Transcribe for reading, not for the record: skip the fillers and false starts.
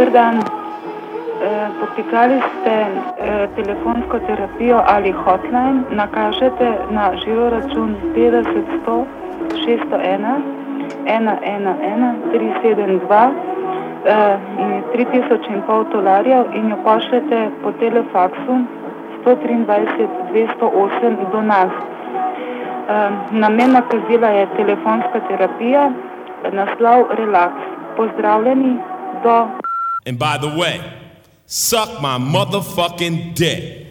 Dober dan. Poklicali ste telefonsko terapijo ali hotline, nakažete na žiroračun 50 100 601 111 372 in je 3,5 dolarjev in jo pošljete po telefaksu 123 208 do nas. Namen nakazila je telefonska terapija, naslov Relax. Pozdravljeni, do... And by the way, suck my motherfucking dick.